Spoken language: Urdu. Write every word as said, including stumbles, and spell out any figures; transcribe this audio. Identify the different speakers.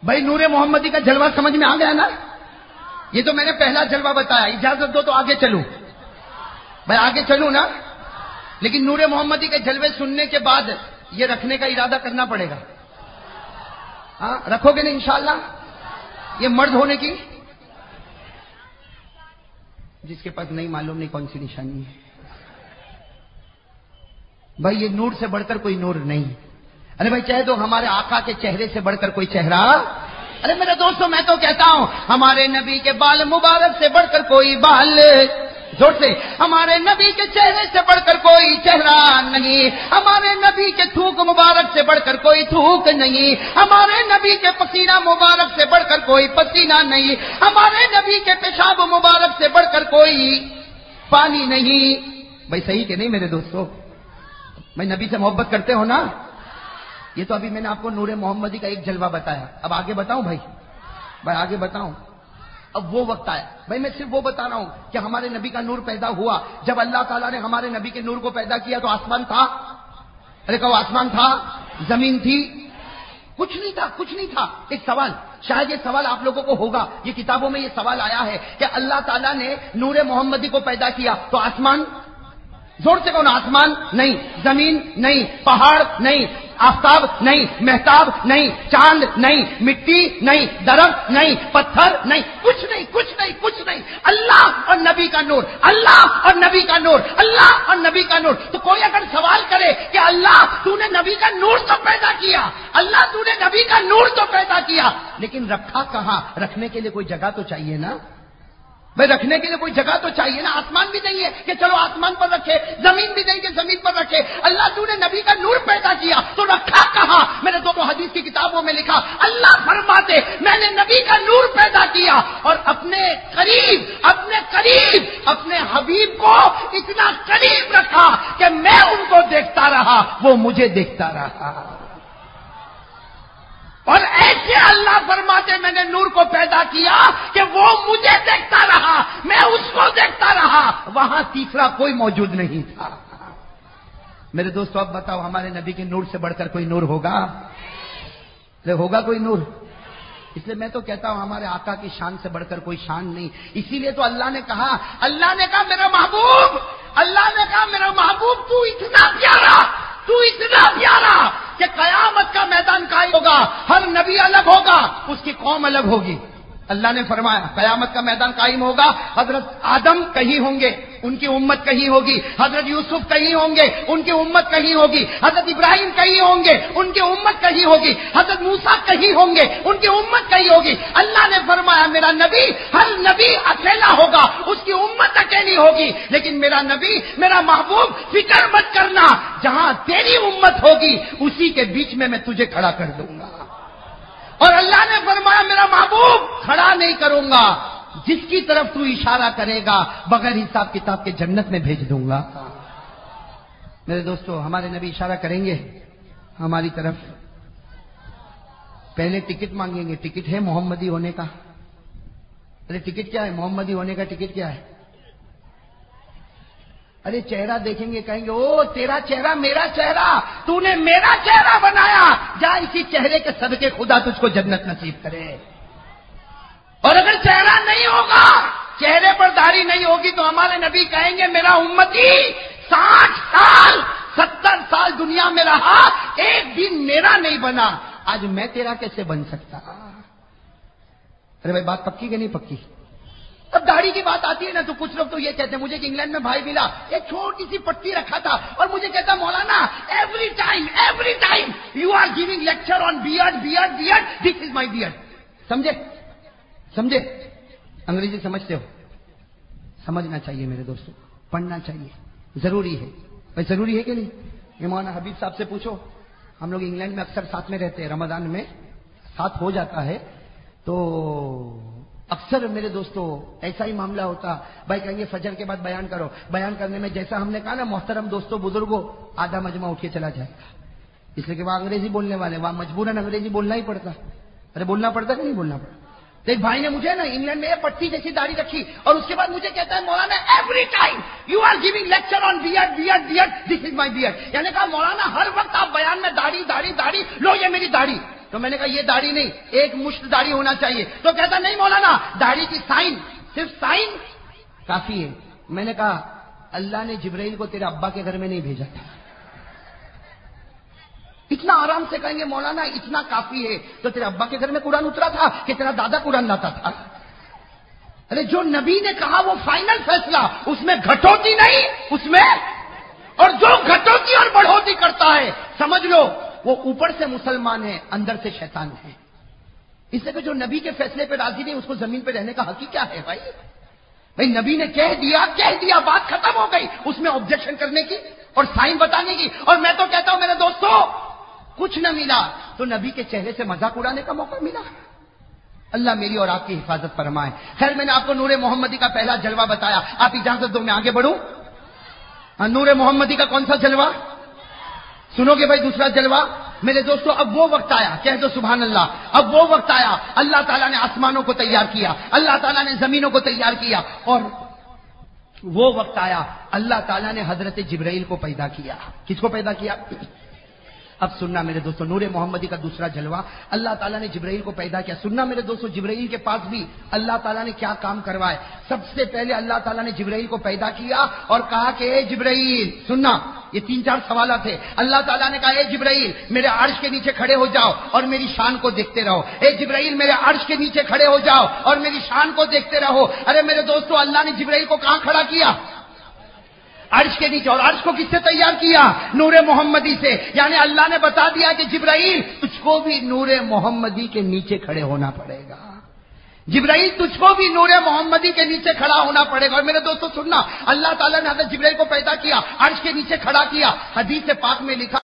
Speaker 1: بھائی نور محمدی کا جلوہ سمجھ میں آ گیا نا؟ یہ تو میں نے پہلا جلوہ بتایا، اجازت دو تو آگے چلوں. بھائی آگے چلوں نا؟ لیکن نور محمدی کے جلوے سننے کے بعد یہ رکھنے کا ارادہ کرنا پڑے گا. ہاں رکھو گے نا انشاءاللہ؟ یہ مرد ہونے کی، جس کے پاس نہیں معلوم نہیں کون سی نشانی ہے. بھائی یہ نور سے بڑھ کر کوئی نور نہیں. ارے بھائی چاہے تو ہمارے آقا کے چہرے سے بڑھ کر کوئی چہرہ. ارے میرے دوستوں میں تو کہتا ہوں ہمارے نبی کے بال مبارک سے بڑھ کر کوئی بال، زور سے، ہمارے نبی کے چہرے سے بڑھ کر کوئی چہرہ نہیں، ہمارے نبی کے تھوک مبارک سے بڑھ کر کوئی تھوک نہیں، ہمارے نبی کے پسینہ مبارک سے بڑھ کر کوئی پسینہ نہیں، ہمارے نبی کے پیشاب مبارک سے بڑھ کر کوئی پانی نہیں. بھائی صحیح کہ نہیں میرے دوستوں؟ میں نبی سے محبت کرتے ہو نا؟ یہ تو ابھی میں نے آپ کو نور محمدی کا ایک جلوہ بتایا. اب آگے بتاؤں بھائی؟ بھائی آگے بتاؤں. اب وہ وقت آیا. بھائی میں صرف وہ بتا رہا ہوں کہ ہمارے نبی کا نور پیدا ہوا. جب اللہ تعالیٰ نے ہمارے نبی کے نور کو پیدا کیا تو آسمان تھا؟ ارے کہو آسمان تھا؟ زمین تھی؟ کچھ نہیں تھا، کچھ نہیں تھا. ایک سوال، شاید یہ سوال آپ لوگوں کو ہوگا، یہ کتابوں میں یہ سوال آیا ہے کہ اللہ تعالیٰ نے نور محمدی کو پیدا کیا تو آسمان؟ زور سے کہو نا، آسمان نہیں، زمین نہیں، پہاڑ نہیں، آفتاب نہیں، مہتاب نہیں، چاند نہیں، مٹی نہیں، درخت نہیں، پتھر نہیں، کچھ نہیں، کچھ نہیں، کچھ نہیں. اللہ اور نبی کا نور، اللہ اور نبی کا نور، اللہ اور نبی کا نور. تو کوئی اگر سوال کرے کہ اللہ تو نے نبی کا نور تو پیدا کیا، اللہ تو نے نبی کا نور تو پیدا کیا، لیکن رکھا کہاں؟ رکھنے کے لیے کوئی جگہ تو چاہیے نا بھائی، رکھنے کے لیے کوئی جگہ تو چاہیے نا. آسمان بھی نہیں ہے کہ چلو آسمان پر رکھے، زمین بھی نہیں کہ زمین پر رکھے. اللہ تو نے نبی کا نور پیدا کیا تو رکھا کہاں؟ میں نے دونوں حدیث کی کتابوں میں لکھا، اللہ فرماتے میں نے نبی کا نور پیدا کیا اور اپنے قریب اپنے قریب اپنے حبیب کو اتنا قریب رکھا کہ میں ان کو دیکھتا رہا، وہ مجھے دیکھتا رہا. اور ایسے اللہ فرماتے میں نے نور کو پیدا کیا کہ وہ مجھے دیکھتا رہا، میں اس کو دیکھتا رہا. وہاں تیسرا کوئی موجود نہیں تھا. میرے دوستو اب بتاؤ ہمارے نبی کے نور سے بڑھ کر کوئی نور ہوگا؟ ہوگا کوئی نور؟ اس لیے میں تو کہتا ہوں ہمارے آقا کی شان سے بڑھ کر کوئی شان نہیں. اسی لیے تو اللہ نے کہا اللہ نے کہا میرا محبوب اللہ نے کہا میرا محبوب تو اتنا پیارا تو اتنا پیارا کہ قیامت کا میدان قائم ہوگا، ہر نبی الگ ہوگا، اس کی قوم الگ ہوگی. اللہ نے فرمایا قیامت کا میدان قائم ہوگا، حضرت آدم کہیں ہوں گے، ان کی امت کہیں ہوگی، حضرت یوسف کہیں ہوں گے، ان کی امت کہیں ہوگی، حضرت ابراہیم کہیں ہوں گے، ان کی امت کہیں ہوگی، حضرت موسیٰ کہیں ہوں گے، ان کی امت کہیں ہوگی. اللہ نے فرمایا میرا نبی ہر نبی اکیلا ہوگا، اس کی امت اکیلی ہوگی، لیکن میرا نبی میرا محبوب فکر مت کرنا، جہاں تیری امت ہوگی اسی کے بیچ میں میں تجھے کھڑا کر دوں گا. اور اللہ نے فرمایا میرا محبوب کھڑا نہیں کروں گا، جس کی طرف تو اشارہ کرے گا بغیر حساب کتاب کے جنت میں بھیج دوں گا. میرے دوستو ہمارے نبی اشارہ کریں گے ہماری طرف، پہلے ٹکٹ مانگیں گے. ٹکٹ ہے محمدی ہونے کا؟ ارے ٹکٹ کیا ہے محمدی ہونے کا؟ ٹکٹ کیا ہے؟ ارے چہرہ دیکھیں گے کہیں گے او تیرا چہرہ میرا چہرہ، تو نے میرا چہرہ بنایا، جا اسی چہرے کے صدقے خدا تجھ کو جنت نصیب کرے. اور اگر چہرہ نہیں ہوگا، چہرے پر داڑھی نہیں ہوگی تو ہمارے نبی کہیں گے میرا امتی ساٹھ سال ستر سال دنیا میں رہا، ایک دن میرا نہیں بنا، آج میں تیرا کیسے بن سکتا؟ ارے بھائی بات پکی کہ نہیں پکی؟ اب داڑھی کی بات آتی ہے نا تو کچھ لوگ تو یہ کہتے ہیں، مجھے کہ انگلینڈ میں بھائی ملا ایک چھوٹی سی پٹی رکھا تھا اور مجھے کہتا مولانا every time every time you are giving lecture on beard beard beard this is my beard. سمجھے سمجھے انگریزی سمجھتے ہو؟ سمجھنا چاہیے میرے دوستوں، پڑھنا چاہیے، ضروری ہے. بھائی ضروری ہے کہ نہیں؟ یہ مولانا حبیب صاحب سے پوچھو، ہم لوگ انگلینڈ میں اکثر ساتھ میں رہتے ہیں، رمضان میں ساتھ ہو جاتا ہے تو اکثر میرے دوستوں ایسا ہی معاملہ ہوتا. بھائی کہیں گے فجر کے بعد بیان کرو، بیان کرنے میں جیسا ہم نے کہا نا محترم دوستوں بزرگوں، آدھا مجمع اٹھ کے چلا جائے گا، اس لیے کہ وہاں انگریزی بولنے والے، وہاں مجبوراً انگریزی بولنا ہی پڑتا. ارے بولنا پڑتا کہ نہیں بولنا پڑتا؟ تو ایک بھائی نے مجھے نا انگلینڈ میں پٹی جیسی داڑھی رکھی اور اس کے بعد مجھے کہتا ہے مولانا every time you are giving lecture on beard beard beard this is my beard. یعنی کہا مولانا ہر وقت آپ بیان میں داڑھی داڑھی داڑھی، لو یہ میری داڑھی. تو میں نے کہا یہ داڑھی نہیں، ایک مشت داڑھی ہونا چاہیے. تو کہتا نہیں مولانا، داڑھی کی سائن، صرف سائن کافی ہے. میں نے کہا اللہ نے جبرائیل کو تیرے ابا کے گھر میں نہیں بھیجا تھا. اتنا آرام سے کہیں گے مولانا اتنا کافی ہے، تو تیرے ابا کے گھر میں قرآن اترا تھا کہ تیرا دادا قرآن لاتا تھا؟ ارے جو نبی نے کہا وہ فائنل فیصلہ، اس میں گھٹوتی نہیں، اس میں. اور جو گھٹوتی اور بڑھوتی کرتا ہے سمجھ لو وہ اوپر سے مسلمان ہے، اندر سے شیطان ہے. اس لیے کہ جو نبی کے فیصلے پہ راضی نہیں اس کو زمین پہ رہنے کا حق ہی کیا ہے بھائی؟ بھائی نبی نے کہہ دیا کہہ دیا بات ختم ہو گئی، اس میں آبجیکشن کرنے کی اور سائن بتانے کی. اور میں تو کہتا ہوں میرے دوستوں کچھ نہ ملا تو نبی کے چہرے سے مذاق اڑانے کا موقع ملا. اللہ میری اور آپ کی حفاظت فرمائے. خیر میں نے آپ کو نور محمدی کا پہلا جلوہ بتایا، آپ اجازت دو میں آگے بڑھوں. نور محمدی کا کون سا جلوہ سنو گے بھائی؟ دوسرا جلوہ میرے دوستو، اب وہ وقت آیا، کہہ دو سبحان اللہ. اب وہ وقت آیا اللہ تعالیٰ نے آسمانوں کو تیار کیا، اللہ تعالیٰ نے زمینوں کو تیار کیا، اور وہ وقت آیا اللہ تعالیٰ نے حضرت جبرائیل کو پیدا کیا. کس کو پیدا کیا؟ اب سننا میرے دوستو، نور محمدی کا دوسرا جلوہ، اللہ تعالیٰ نے جبرائیل کو پیدا کیا. سننا میرے دوستو، جبرائیل کے پاس بھی اللہ تعالیٰ نے کیا کام کروائے. سب سے پہلے اللہ تعالیٰ نے جبرائیل کو پیدا کیا اور کہا کہ اے جبرائیل، سننا یہ تین چار سوالات تھے. اللہ تعالیٰ نے کہا اے جبرائیل میرے عرش کے نیچے کھڑے ہو جاؤ اور میری شان کو دیکھتے رہو. اے جبرائیل میرے عرش کے نیچے کھڑے ہو جاؤ اور میری شان کو دیکھتے رہو. ارے میرے دوستو اللہ نے جبرائیل کو کہاں کھڑا کیا؟ عرش کے نیچے. اور عرش کو کس سے تیار کیا؟ نور محمدی سے. یعنی اللہ نے بتا دیا کہ جبرائیل تجھ کو بھی نور محمدی کے نیچے کھڑے ہونا پڑے گا. جبرائیل تجھ کو بھی نور محمدی کے نیچے کھڑا ہونا پڑے گا. اور میرے دوستو سننا، اللہ تعالیٰ نے حضرت جبرائیل کو پیدا کیا، عرش کے نیچے کھڑا کیا. حدیث پاک میں لکھا